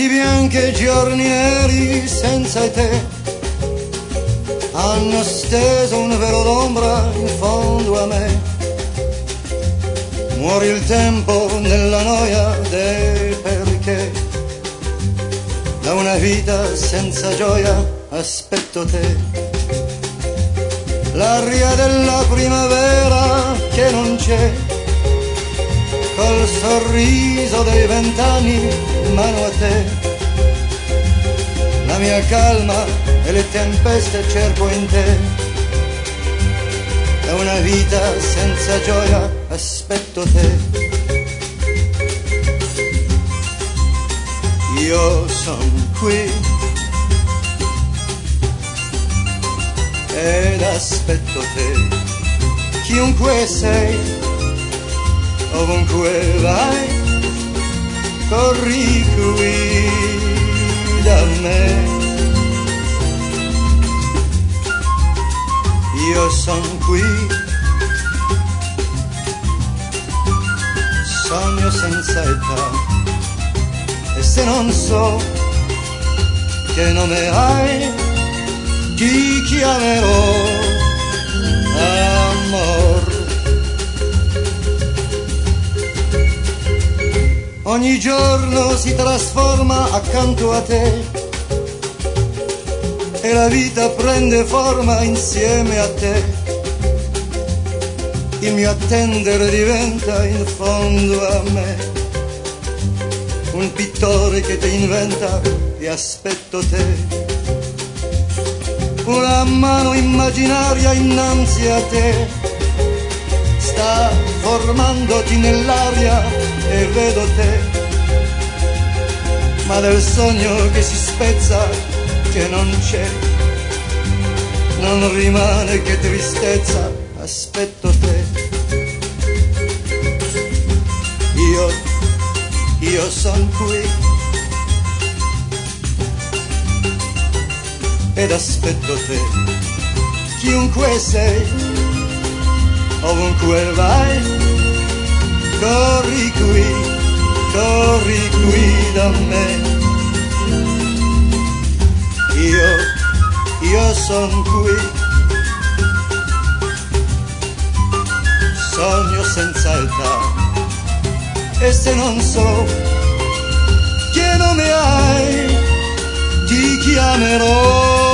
Notti bianche, giorni neri senza te hanno steso un velo d'ombra in fondo a me. Muore il tempo nella noia dei perché, da una vita senza gioia aspetto te. L'aria della primavera che non c'è, col sorriso dei 20 anni in mano a te. La mia calma e le tempeste cerco in te, da una vita senza gioia aspetto te. Io son qui ed aspetto te, chiunque sei, ovunque vai, corri qui da me. Io son qui, sogno senza età, e se non so che nome hai, ti chiamerò amor. Ogni giorno si trasforma accanto a te, e la vita prende forma insieme a te. Il mio attendere diventa in fondo a me un pittore che ti inventa e aspetto te. Una mano immaginaria innanzi a te sta formandoti nell'aria e vedo te, ma del sogno che si spezza, che non c'è, non rimane che tristezza, aspetto te. Io son qui ed aspetto te, chiunque sei, ovunque vai, corri qui da me. Io son qui, sogno senza età, e se non so che nome hai, ti chiamerò